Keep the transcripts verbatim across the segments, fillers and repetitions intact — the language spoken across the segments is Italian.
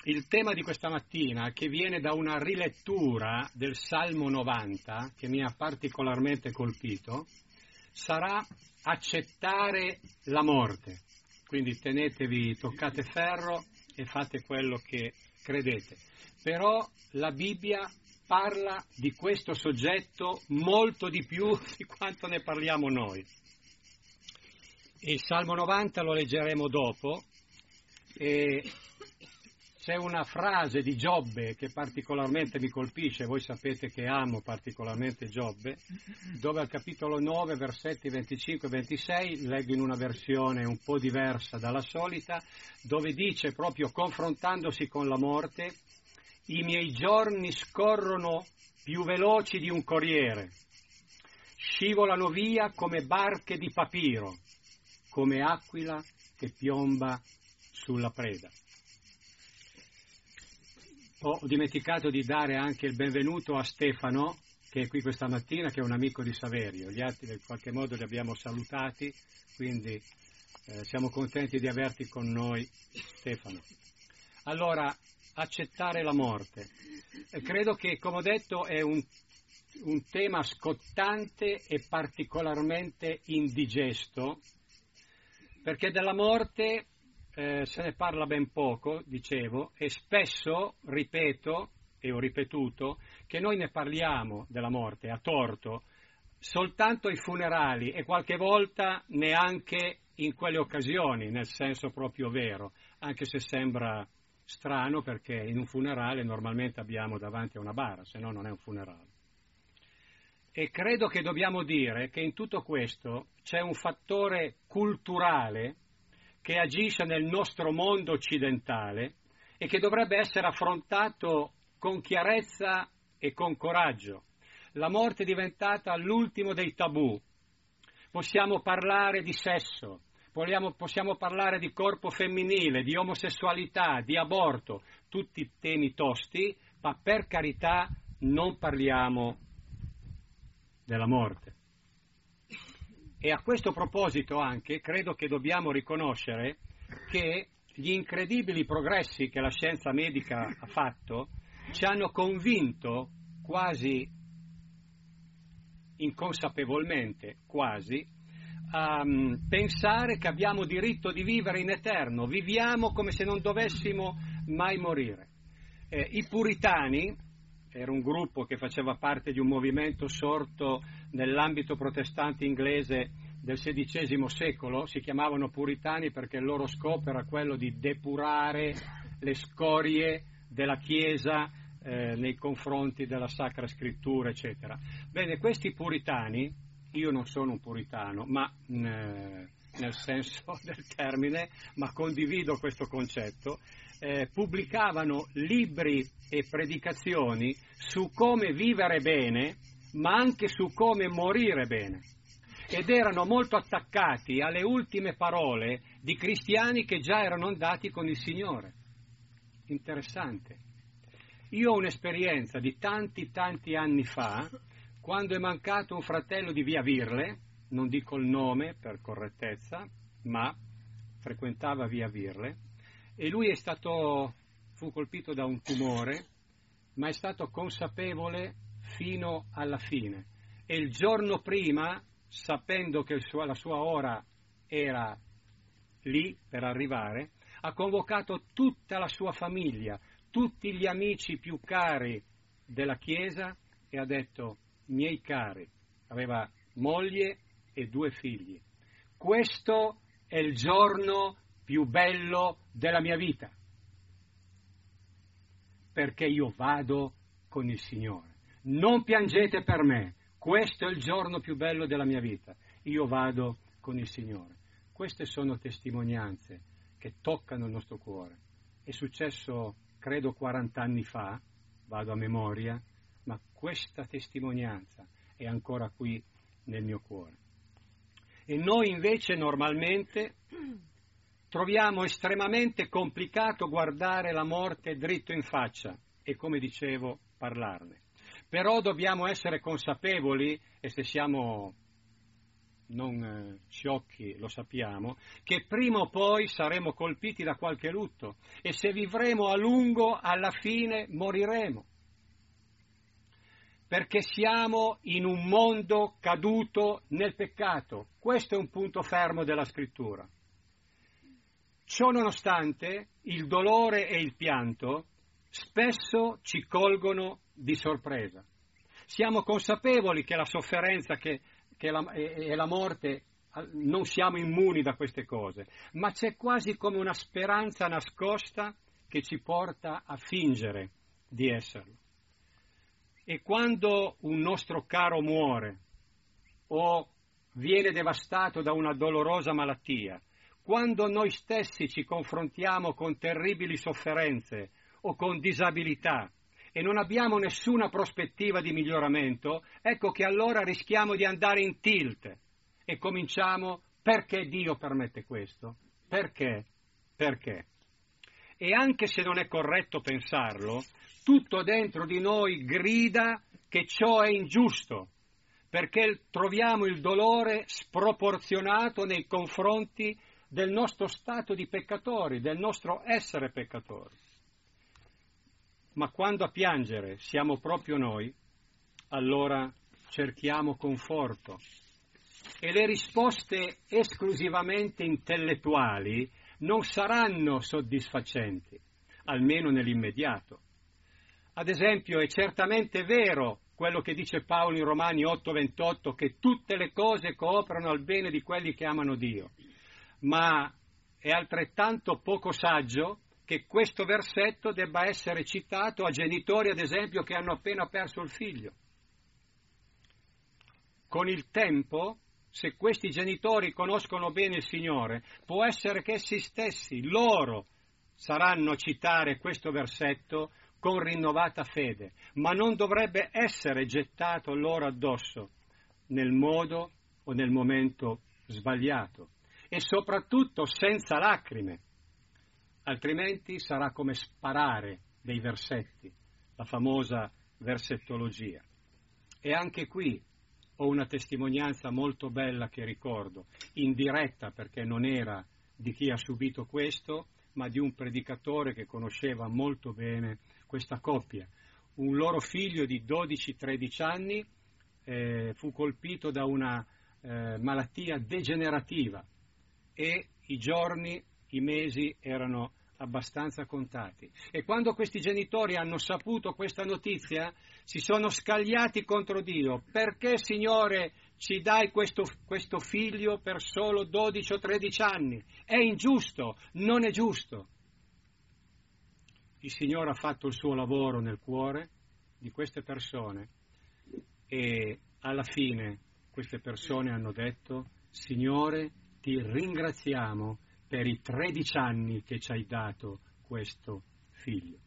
il tema di questa mattina, che viene da una rilettura del Salmo novanta, che mi ha particolarmente colpito, sarà accettare la morte. Quindi tenetevi, toccate ferro e fate quello che credete. Però la Bibbia parla di questo soggetto molto di più di quanto ne parliamo noi. Il Salmo novanta lo leggeremo dopo, e c'è una frase di Giobbe che particolarmente mi colpisce, voi sapete che amo particolarmente Giobbe, dove al capitolo nove, versetti venticinque e ventisei, leggo in una versione un po' diversa dalla solita, dove dice, proprio confrontandosi con la morte: i miei giorni scorrono più veloci di un corriere, scivolano via come barche di papiro, come aquila che piomba sulla preda. Ho dimenticato di dare anche il benvenuto a Stefano, che è qui questa mattina, che è un amico di Saverio. Gli altri in qualche modo li abbiamo salutati, quindi eh, siamo contenti di averti con noi, Stefano. Allora, accettare la morte. E credo che, come ho detto, è un, un tema scottante e particolarmente indigesto, perché della morte eh, se ne parla ben poco, dicevo, e spesso, ripeto, e ho ripetuto, che noi ne parliamo della morte a torto, soltanto ai funerali e qualche volta neanche in quelle occasioni, nel senso proprio vero, anche se sembra strano, perché in un funerale normalmente abbiamo davanti a una bara, se no non è un funerale. E credo che dobbiamo dire che in tutto questo c'è un fattore culturale che agisce nel nostro mondo occidentale e che dovrebbe essere affrontato con chiarezza e con coraggio. La morte è diventata l'ultimo dei tabù. Possiamo parlare di sesso, Vogliamo, possiamo parlare di corpo femminile, di omosessualità, di aborto, tutti temi tosti, ma per carità non parliamo della morte. E a questo proposito anche credo che dobbiamo riconoscere che gli incredibili progressi che la scienza medica ha fatto ci hanno convinto quasi inconsapevolmente, quasi, a pensare che abbiamo diritto di vivere in eterno, viviamo come se non dovessimo mai morire. Eh, I puritani, era un gruppo che faceva parte di un movimento sorto nell'ambito protestante inglese del sedicesimo secolo, si chiamavano puritani perché il loro scopo era quello di depurare le scorie della Chiesa eh, nei confronti della Sacra Scrittura, eccetera. Bene, questi puritani, io non sono un puritano, ma eh, nel senso del termine, ma condivido questo concetto, eh, pubblicavano libri e predicazioni su come vivere bene, ma anche su come morire bene. Ed erano molto attaccati alle ultime parole di cristiani che già erano andati con il Signore. Interessante. Io ho un'esperienza di tanti tanti anni fa, quando è mancato un fratello di via Virle, non dico il nome per correttezza, ma frequentava via Virle, e lui è stato, fu colpito da un tumore, ma è stato consapevole fino alla fine. E il giorno prima, sapendo che il suo, la sua ora era lì per arrivare, ha convocato tutta la sua famiglia, tutti gli amici più cari della Chiesa, e ha detto: miei cari, aveva moglie e due figli, questo è il giorno più bello della mia vita, perché io vado con il Signore. Non piangete per me, questo è il giorno più bello della mia vita, io vado con il Signore. Queste sono testimonianze che toccano il nostro cuore. È successo, credo, quaranta anni fa, vado a memoria, ma questa testimonianza è ancora qui nel mio cuore. E noi invece normalmente troviamo estremamente complicato guardare la morte dritto in faccia e, come dicevo, parlarne. Però dobbiamo essere consapevoli, e se siamo non eh, sciocchi, lo sappiamo, che prima o poi saremo colpiti da qualche lutto e se vivremo a lungo, alla fine moriremo. Perché siamo in un mondo caduto nel peccato. Questo è un punto fermo della Scrittura. Ciò nonostante, il dolore e il pianto spesso ci colgono di sorpresa. Siamo consapevoli che la sofferenza che, che la, e, e la morte, non siamo immuni da queste cose, ma c'è quasi come una speranza nascosta che ci porta a fingere di esserlo. E quando un nostro caro muore o viene devastato da una dolorosa malattia, quando noi stessi ci confrontiamo con terribili sofferenze o con disabilità e non abbiamo nessuna prospettiva di miglioramento, ecco che allora rischiamo di andare in tilt e cominciamo: perché Dio permette questo? Perché? Perché? E anche se non è corretto pensarlo, tutto dentro di noi grida che ciò è ingiusto, perché troviamo il dolore sproporzionato nei confronti del nostro stato di peccatori, del nostro essere peccatori. Ma quando a piangere siamo proprio noi, allora cerchiamo conforto. E le risposte esclusivamente intellettuali non saranno soddisfacenti, almeno nell'immediato. Ad esempio, è certamente vero quello che dice Paolo in Romani otto ventotto, che tutte le cose cooperano al bene di quelli che amano Dio, ma è altrettanto poco saggio che questo versetto debba essere citato a genitori, ad esempio, che hanno appena perso il figlio. Con il tempo, se questi genitori conoscono bene il Signore, può essere che essi stessi, loro, saranno a citare questo versetto con rinnovata fede, ma non dovrebbe essere gettato loro addosso nel modo o nel momento sbagliato e soprattutto senza lacrime, altrimenti sarà come sparare dei versetti, la famosa versettologia. E anche qui ho una testimonianza molto bella che ricordo, indiretta perché non era di chi ha subito questo, ma di un predicatore che conosceva molto bene questa coppia. Un loro figlio di dodici tredici anni eh, fu colpito da una eh, malattia degenerativa e i giorni, i mesi erano abbastanza contati. E quando questi genitori hanno saputo questa notizia, si sono scagliati contro Dio. Perché, Signore, ci dai questo, questo figlio per solo dodici o tredici anni? È ingiusto, non è giusto. Il Signore ha fatto il suo lavoro nel cuore di queste persone e alla fine queste persone hanno detto: Signore, ti ringraziamo per i tredici anni che ci hai dato questo figlio.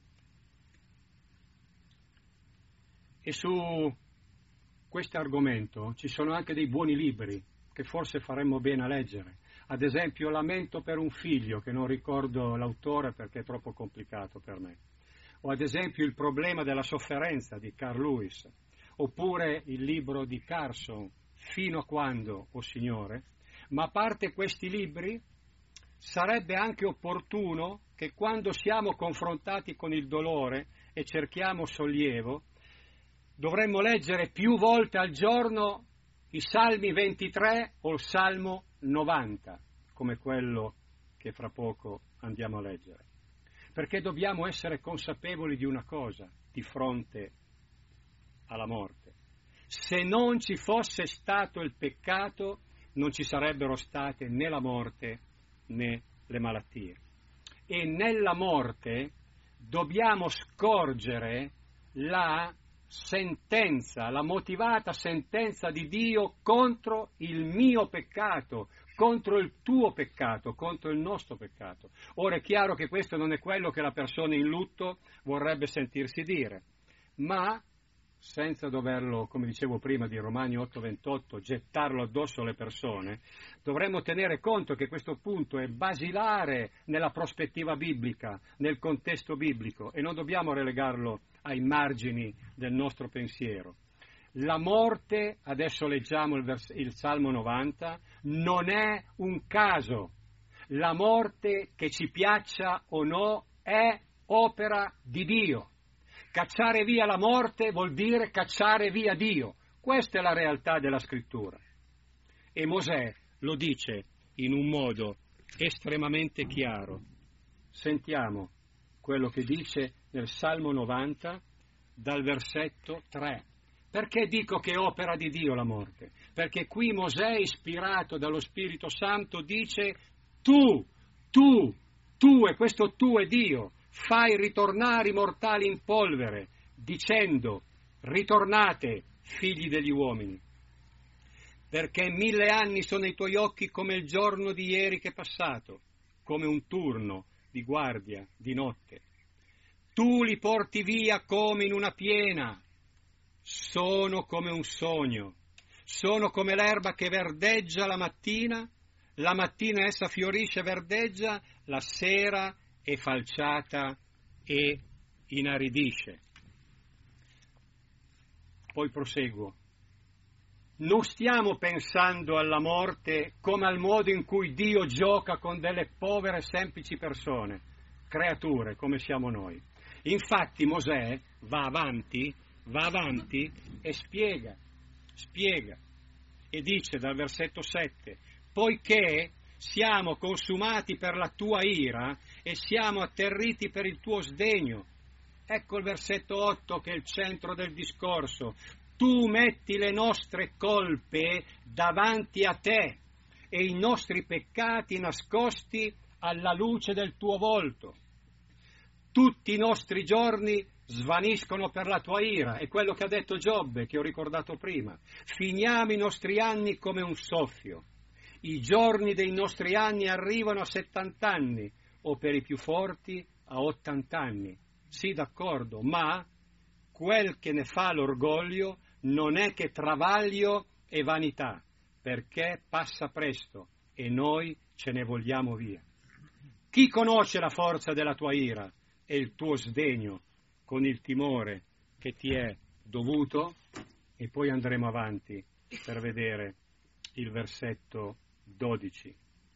E su questo argomento ci sono anche dei buoni libri che forse faremmo bene a leggere. Ad esempio Lamento per un figlio, che non ricordo l'autore perché è troppo complicato per me. O ad esempio Il problema della sofferenza di Carl Lewis. Oppure il libro di Carson, Fino a quando, o Signore. Ma a parte questi libri, sarebbe anche opportuno che quando siamo confrontati con il dolore e cerchiamo sollievo, dovremmo leggere più volte al giorno i Salmi ventitré o il Salmo novanta, come quello che fra poco andiamo a leggere. Perché dobbiamo essere consapevoli di una cosa di fronte alla morte. Se non ci fosse stato il peccato, non ci sarebbero state né la morte né le malattie. E nella morte dobbiamo scorgere la sentenza, la motivata sentenza di Dio contro il mio peccato, contro il tuo peccato, contro il nostro peccato. Ora è chiaro che questo non è quello che la persona in lutto vorrebbe sentirsi dire, ma senza doverlo, come dicevo prima di Romani otto ventotto, gettarlo addosso alle persone, dovremmo tenere conto che questo punto è basilare nella prospettiva biblica, nel contesto biblico, e non dobbiamo relegarlo ai margini del nostro pensiero. La morte, adesso leggiamo il, vers- il Salmo novanta, non è un caso. La morte, che ci piaccia o no, è opera di Dio. Cacciare via la morte vuol dire cacciare via Dio. Questa è la realtà della Scrittura. E Mosè lo dice in un modo estremamente chiaro. Sentiamo quello che dice nel Salmo novanta, dal versetto tre. Perché dico che è opera di Dio la morte? Perché qui Mosè, ispirato dallo Spirito Santo, dice tu, tu, tu, e questo tu è Dio, fai ritornare i mortali in polvere, dicendo, ritornate, figli degli uomini. Perché mille anni sono i tuoi occhi come il giorno di ieri che è passato, come un turno di guardia di notte. Tu li porti via come in una piena, sono come un sogno, sono come l'erba che verdeggia la mattina, la mattina essa fiorisce e verdeggia, la sera è falciata e inaridisce. Poi proseguo. Non stiamo pensando alla morte come al modo in cui Dio gioca con delle povere semplici persone, creature come siamo noi. Infatti Mosè va avanti, va avanti e spiega, spiega e dice dal versetto sette, poiché siamo consumati per la tua ira e siamo atterriti per il tuo sdegno. Ecco il versetto otto che è il centro del discorso. Tu metti le nostre colpe davanti a te e i nostri peccati nascosti alla luce del tuo volto. Tutti i nostri giorni svaniscono per la tua ira, è quello che ha detto Giobbe, che ho ricordato prima. Finiamo i nostri anni come un soffio. I giorni dei nostri anni arrivano a settanta anni, o per i più forti a ottanta anni. Sì, d'accordo, ma quel che ne fa l'orgoglio non è che travaglio e vanità, perché passa presto e noi ce ne vogliamo via. Chi conosce la forza della tua ira e il tuo sdegno con il timore che ti è dovuto? E poi andremo avanti per vedere il versetto dodici.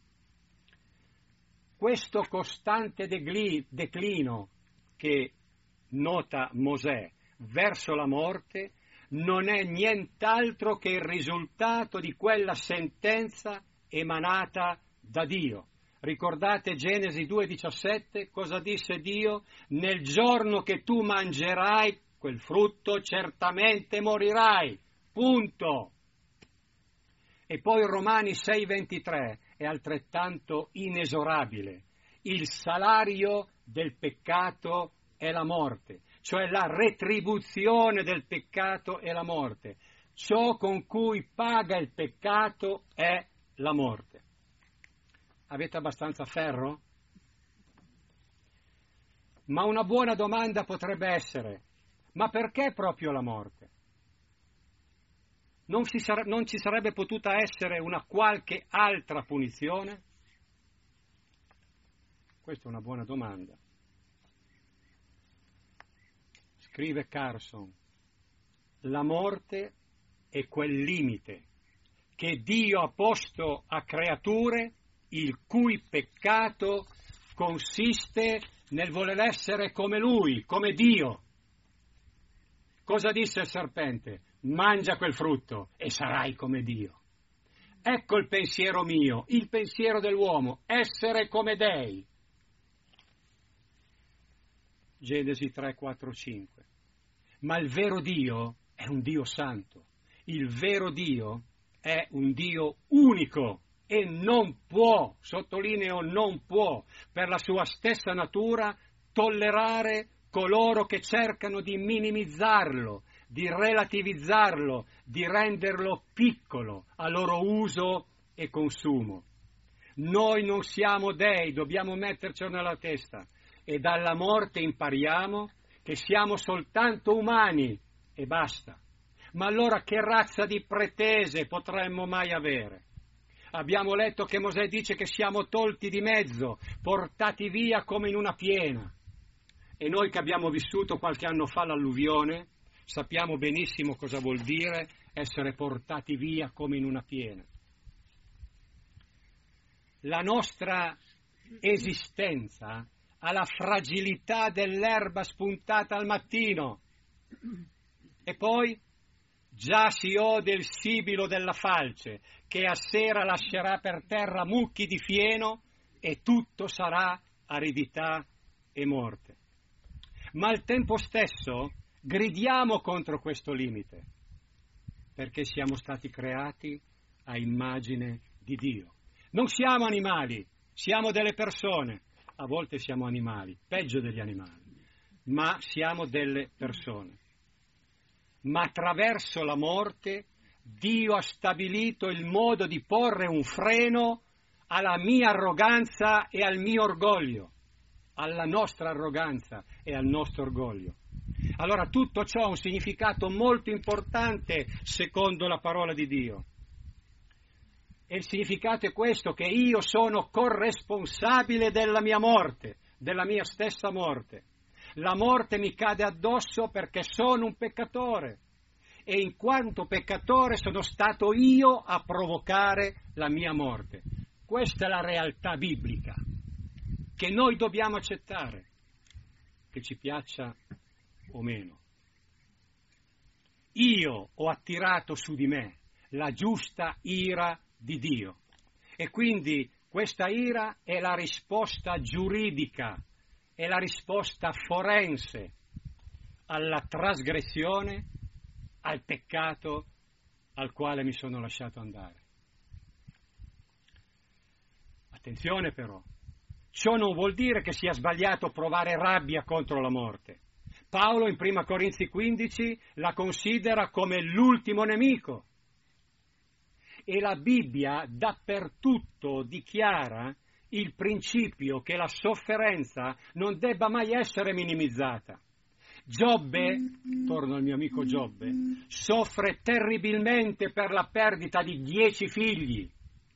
Questo costante declino che nota Mosè verso la morte non è nient'altro che il risultato di quella sentenza emanata da Dio. Ricordate Genesi due diciassette, cosa disse Dio? Nel giorno che tu mangerai quel frutto certamente morirai, punto. E poi Romani sei ventitré è altrettanto inesorabile. Il salario del peccato è la morte, cioè la retribuzione del peccato è la morte. Ciò con cui paga il peccato è la morte. Avete abbastanza ferro? Ma una buona domanda potrebbe essere, ma perché proprio la morte? Non, si sare- non ci sarebbe potuta essere una qualche altra punizione? Questa è una buona domanda. Scrive Carson, la morte è quel limite che Dio ha posto a creature il cui peccato consiste nel voler essere come Lui, come Dio. Cosa disse il serpente? Mangia quel frutto e sarai come Dio. Ecco il pensiero mio, il pensiero dell'uomo, essere come dei. Genesi tre, quattro, cinque. Ma il vero Dio è un Dio santo. Il vero Dio è un Dio unico e non può, sottolineo non può, per la sua stessa natura, tollerare coloro che cercano di minimizzarlo, di relativizzarlo, di renderlo piccolo a loro uso e consumo. Noi non siamo dei, dobbiamo mettercelo nella testa e dalla morte impariamo che siamo soltanto umani e basta. Ma allora che razza di pretese potremmo mai avere? Abbiamo letto che Mosè dice che siamo tolti di mezzo, portati via come in una piena. E noi che abbiamo vissuto qualche anno fa l'alluvione, sappiamo benissimo cosa vuol dire essere portati via come in una piena. La nostra esistenza ha la fragilità dell'erba spuntata al mattino e poi già si ode il sibilo della falce che a sera lascerà per terra mucchi di fieno e tutto sarà aridità e morte. Ma al tempo stesso gridiamo contro questo limite, perché siamo stati creati a immagine di Dio. Non siamo animali, siamo delle persone. A volte siamo animali, peggio degli animali, ma siamo delle persone. Ma attraverso la morte Dio ha stabilito il modo di porre un freno alla mia arroganza e al mio orgoglio, alla nostra arroganza e al nostro orgoglio. Allora tutto ciò ha un significato molto importante secondo la parola di Dio. E il significato è questo, che io sono corresponsabile della mia morte, della mia stessa morte. La morte mi cade addosso perché sono un peccatore e in quanto peccatore sono stato io a provocare la mia morte. Questa è la realtà biblica che noi dobbiamo accettare, che ci piaccia o meno. Io ho attirato su di me la giusta ira di Dio e quindi questa ira è la risposta giuridica, è la risposta forense alla trasgressione, al peccato al quale mi sono lasciato andare. Attenzione però, ciò non vuol dire che sia sbagliato provare rabbia contro la morte. Paolo in prima Corinzi quindici la considera come l'ultimo nemico e la Bibbia dappertutto dichiara il principio che la sofferenza non debba mai essere minimizzata. Giobbe, torno al mio amico Giobbe, soffre terribilmente per la perdita di dieci figli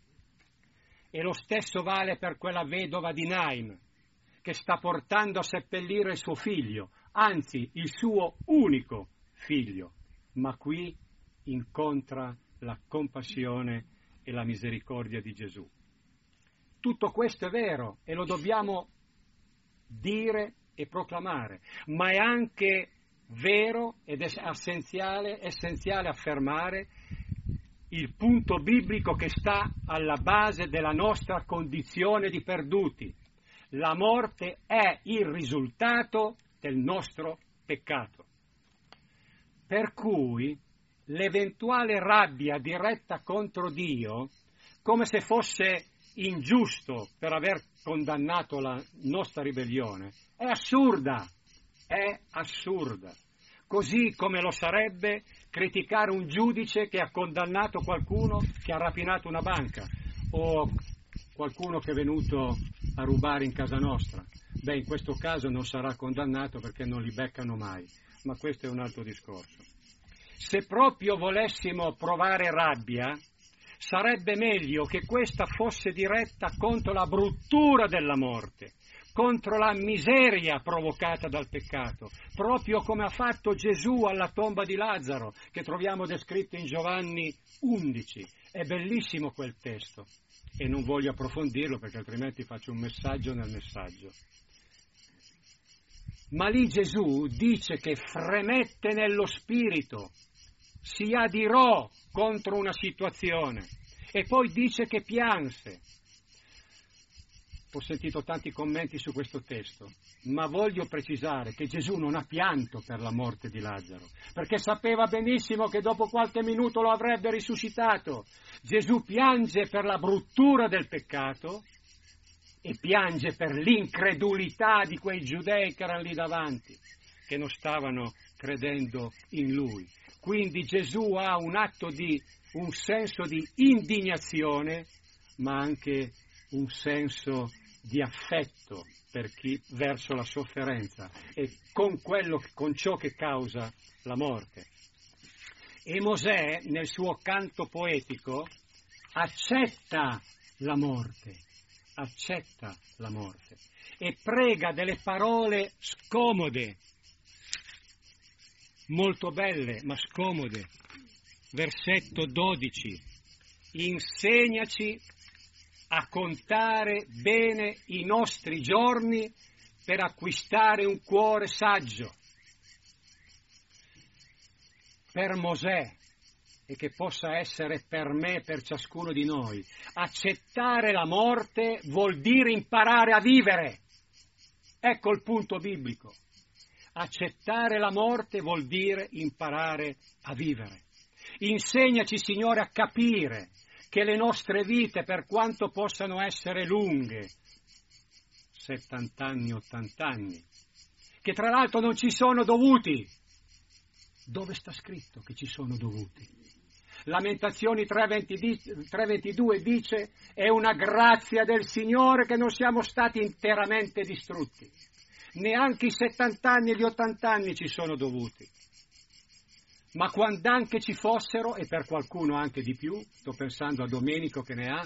e lo stesso vale per quella vedova di Naim che sta portando a seppellire il suo figlio, anzi il suo unico figlio, ma qui incontra la compassione e la misericordia di Gesù. Tutto questo è vero e lo dobbiamo dire e proclamare, ma è anche vero ed è essenziale, essenziale affermare il punto biblico che sta alla base della nostra condizione di perduti. La morte è il risultato del nostro peccato. Per cui l'eventuale rabbia diretta contro Dio, come se fosse ingiusto per aver condannato la nostra ribellione, è assurda, è assurda. Così come lo sarebbe criticare un giudice che ha condannato qualcuno che ha rapinato una banca o qualcuno che è venuto a rubare in casa nostra. Beh, in questo caso non sarà condannato perché non li beccano mai, ma questo è un altro discorso. Se proprio volessimo provare rabbia, sarebbe meglio che questa fosse diretta contro la bruttura della morte, contro la miseria provocata dal peccato, proprio come ha fatto Gesù alla tomba di Lazzaro, che troviamo descritto in Giovanni undici. È bellissimo quel testo e non voglio approfondirlo perché altrimenti faccio un messaggio nel messaggio. Ma lì Gesù dice che fremette nello spirito, si adirò contro una situazione e poi dice che pianse. Ho sentito tanti commenti su questo testo, ma voglio precisare che Gesù non ha pianto per la morte di Lazzaro, perché sapeva benissimo che dopo qualche minuto lo avrebbe risuscitato. Gesù piange per la bruttura del peccato e piange per l'incredulità di quei giudei che erano lì davanti, che non stavano credendo in lui. Quindi Gesù ha un atto di, un senso di indignazione, ma anche un senso di affetto per chi verso la sofferenza e con quello, con ciò che causa la morte. E Mosè nel suo canto poetico accetta la morte, accetta la morte e prega delle parole scomode. molto belle ma scomode. Versetto dodici. Insegnaci a contare bene i nostri giorni per acquistare un cuore saggio. Per Mosè, e che possa essere per me e per ciascuno di noi, accettare la morte vuol dire imparare a vivere. Ecco il punto biblico. Accettare la morte vuol dire imparare a vivere. Insegnaci, Signore, a capire che le nostre vite, per quanto possano essere lunghe, settanta anni, ottanta anni, che tra l'altro non ci sono dovuti. Dove sta scritto che ci sono dovuti? Lamentazioni tre ventidue dice: è una grazia del Signore che non siamo stati interamente distrutti. Neanche i settanta anni e gli ottanta anni ci sono dovuti. Ma quando anche ci fossero, e per qualcuno anche di più, sto pensando a Domenico che ne ha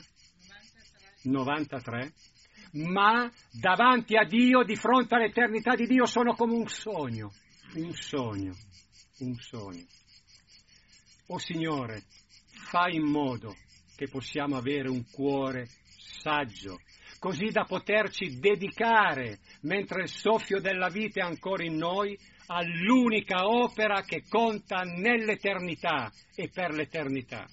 novantatré, ma davanti a Dio, di fronte all'eternità di Dio, sono come un sogno, un sogno, un sogno. O Signore, fai in modo che possiamo avere un cuore saggio, così da poterci dedicare, mentre il soffio della vita è ancora in noi, all'unica opera che conta nell'eternità e per l'eternità.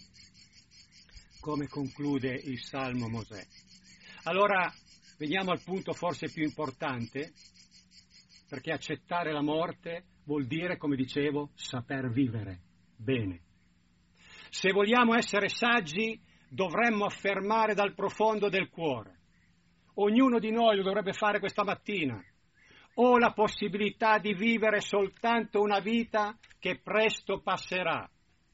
Come conclude il Salmo Mosè. Allora, veniamo al punto forse più importante, perché accettare la morte vuol dire, come dicevo, saper vivere bene. Se vogliamo essere saggi, dovremmo affermare dal profondo del cuore. Ognuno di noi lo dovrebbe fare questa mattina. Ho la possibilità di vivere soltanto una vita che presto passerà.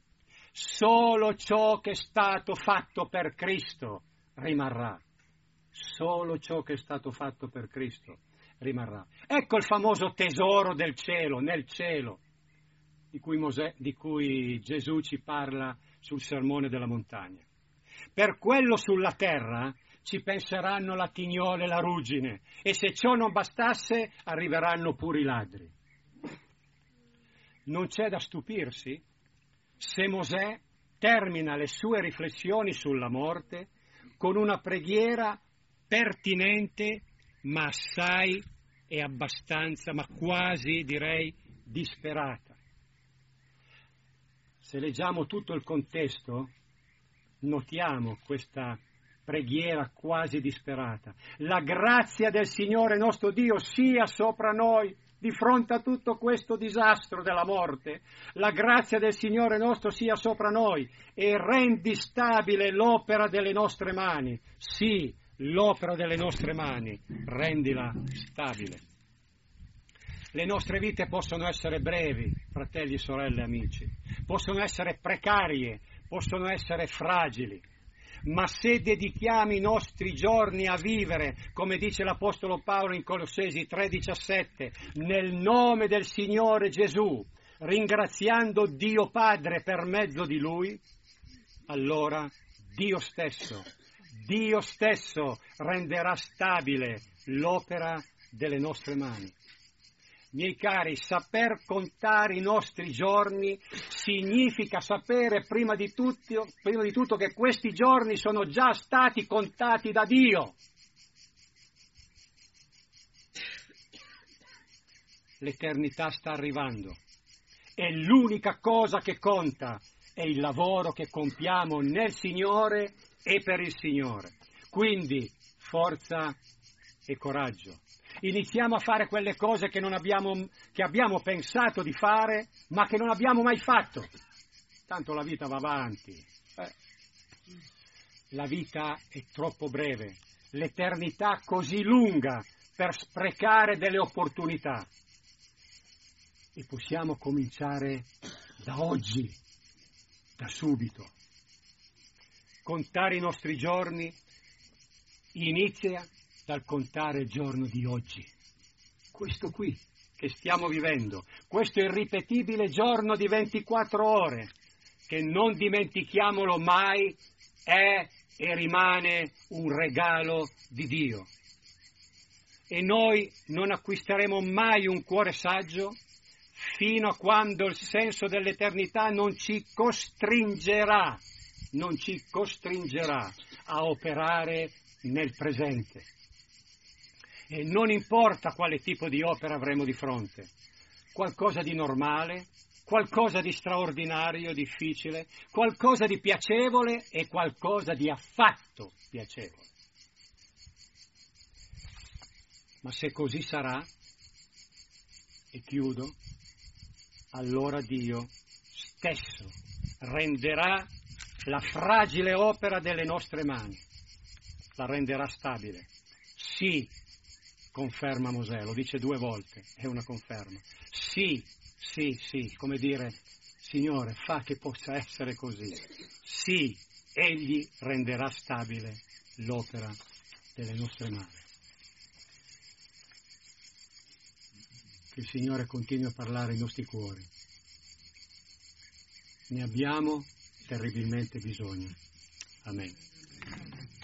Solo ciò che è stato fatto per Cristo rimarrà. Solo ciò che è stato fatto per Cristo rimarrà. Ecco il famoso tesoro del cielo, nel cielo, di cui, Mosè, di cui Gesù ci parla sul sermone della montagna. Per quello sulla terra ci penseranno la tignola e la ruggine, e se ciò non bastasse arriveranno pure i ladri. Non c'è da stupirsi se Mosè termina le sue riflessioni sulla morte con una preghiera pertinente, ma assai e abbastanza, ma quasi direi disperata. Se leggiamo tutto il contesto, notiamo questa preghiera quasi disperata. La grazia del Signore nostro Dio sia sopra noi di fronte a tutto questo disastro della morte. La grazia del Signore nostro sia sopra noi e rendi stabile l'opera delle nostre mani. Sì, l'opera delle nostre mani, rendila stabile. Le nostre vite possono essere brevi, fratelli, sorelle, amici, possono essere precarie, possono essere fragili, ma se dedichiamo i nostri giorni a vivere, come dice l'Apostolo Paolo in Colossesi tre diciassette, nel nome del Signore Gesù, ringraziando Dio Padre per mezzo di Lui, allora Dio stesso, Dio stesso renderà stabile l'opera delle nostre mani. Miei cari, saper contare i nostri giorni significa sapere prima di tutto, prima di tutto che questi giorni sono già stati contati da Dio. L'eternità sta arrivando e l'unica cosa che conta è il lavoro che compiamo nel Signore e per il Signore. Quindi forza e coraggio. Iniziamo a fare quelle cose che non abbiamo, che abbiamo pensato di fare, ma che non abbiamo mai fatto. Tanto la vita va avanti. Eh. La vita è troppo breve, l'eternità così lunga per sprecare delle opportunità. E possiamo cominciare da oggi, da subito. Contare i nostri giorni inizia dal contare il giorno di oggi, questo qui che stiamo vivendo, questo irripetibile giorno di ventiquattro ore, che non dimentichiamolo mai, è e rimane un regalo di Dio. E noi non acquisteremo mai un cuore saggio fino a quando il senso dell'eternità non ci costringerà, non ci costringerà a operare nel presente. E non importa quale tipo di opera avremo di fronte, qualcosa di normale, qualcosa di straordinario, difficile, qualcosa di piacevole e qualcosa di affatto piacevole. Ma se così sarà, e chiudo, allora Dio stesso renderà la fragile opera delle nostre mani, la renderà stabile. Sì, conferma Mosè, lo dice due volte, è una conferma. Sì, sì, sì, come dire, Signore, fa che possa essere così. Sì, Egli renderà stabile l'opera delle nostre mani. Che il Signore continui a parlare ai nostri cuori. Ne abbiamo terribilmente bisogno. Amen.